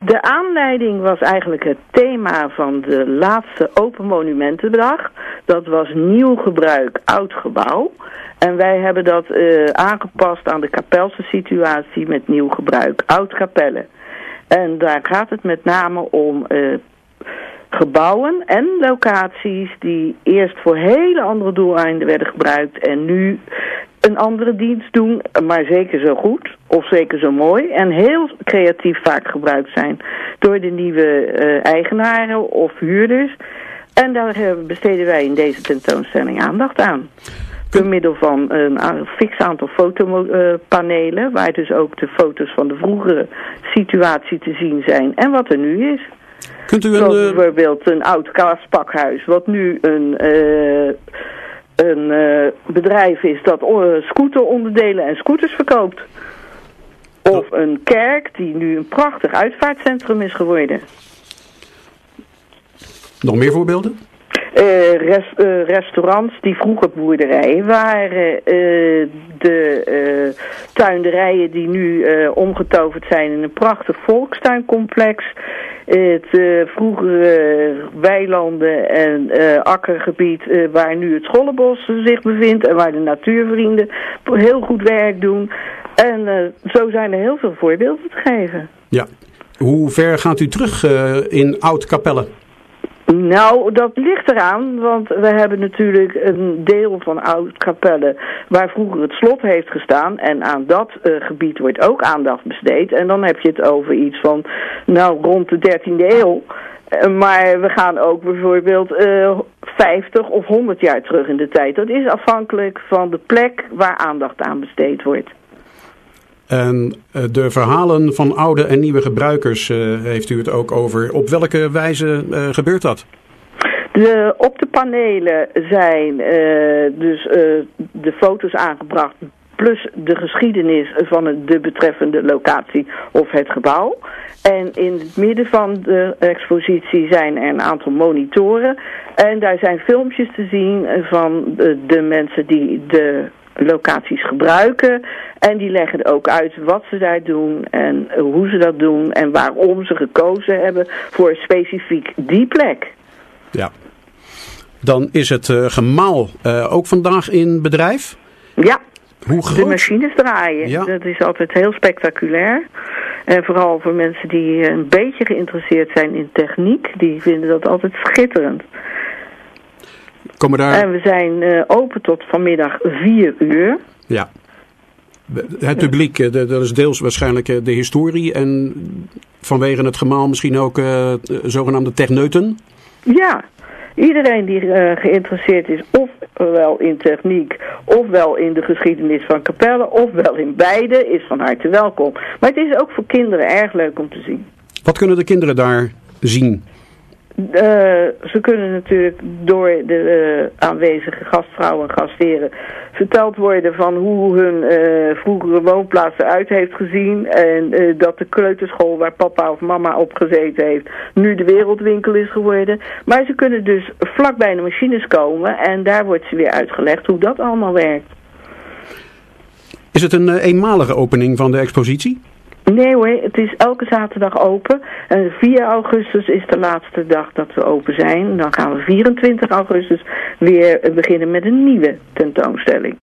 De aanleiding was eigenlijk het thema van de laatste Open Monumentendag. Dat was nieuw gebruik, oud gebouw. En wij hebben dat aangepast aan de Kapelse situatie met nieuw gebruik, oud Kapelle. En daar gaat het met name om gebouwen en locaties die eerst voor hele andere doeleinden werden gebruikt en nu een andere dienst doen, maar zeker zo goed of zeker zo mooi en heel creatief vaak gebruikt zijn door de nieuwe eigenaren of huurders. En daar besteden wij in deze tentoonstelling aandacht aan. Door middel van een fix aantal fotopanelen, waar dus ook de foto's van de vroegere situatie te zien zijn en wat er nu is. Kunt u Zoals bijvoorbeeld een oud kaaspakhuis, wat nu een bedrijf is dat scooteronderdelen en scooters verkoopt. Of een kerk die nu een prachtig uitvaartcentrum is geworden. Nog meer voorbeelden? Restaurants die vroeger boerderijen waren, de tuinderijen die nu omgetoverd zijn in een prachtig volkstuincomplex, het vroegere weilanden en akkergebied waar nu het Schollebos zich bevindt en waar de natuurvrienden heel goed werk doen. En zo zijn er heel veel voorbeelden te geven. Ja. Hoe ver gaat u terug in Oud-Kapelle? Nou, dat ligt eraan, want we hebben natuurlijk een deel van Oud-Kapelle waar vroeger het slot heeft gestaan en aan dat gebied wordt ook aandacht besteed. En dan heb je het over iets van, nou, rond de 13e eeuw. Maar we gaan ook bijvoorbeeld 50 of 100 jaar terug in de tijd. Dat is afhankelijk van de plek waar aandacht aan besteed wordt. En de verhalen van oude en nieuwe gebruikers heeft u het ook over. Op welke wijze gebeurt dat? Op de panelen zijn de foto's aangebracht plus de geschiedenis van de betreffende locatie of het gebouw. En in het midden van de expositie zijn er een aantal monitoren. En daar zijn filmpjes te zien van de mensen die de locaties gebruiken. En die leggen ook uit wat ze daar doen en hoe ze dat doen en waarom ze gekozen hebben voor specifiek die plek. Ja. Dan is het gemaal ook vandaag in bedrijf? Ja. Hoe groot? De machines draaien. Ja. Dat is altijd heel spectaculair. En vooral voor mensen die een beetje geïnteresseerd zijn in techniek, die vinden dat altijd schitterend. En we zijn open tot vanmiddag 4 uur. Ja. Het publiek, dat is deels waarschijnlijk de historie en vanwege het gemaal misschien ook zogenaamde techneuten? Ja, iedereen die geïnteresseerd is ofwel in techniek, ofwel in de geschiedenis van Kapelle, ofwel in beide, is van harte welkom. Maar het is ook voor kinderen erg leuk om te zien. Wat kunnen de kinderen daar zien? Ze kunnen natuurlijk door de aanwezige gastvrouwen en gastheren verteld worden van hoe hun vroegere woonplaats eruit heeft gezien. En dat de kleuterschool waar papa of mama op gezeten heeft nu de wereldwinkel is geworden. Maar ze kunnen dus vlak bij de machines komen en daar wordt ze weer uitgelegd hoe dat allemaal werkt. Is het een eenmalige opening van de expositie? Nee hoor, het is elke zaterdag open. En 4 augustus is de laatste dag dat we open zijn. Dan gaan we 24 augustus weer beginnen met een nieuwe tentoonstelling.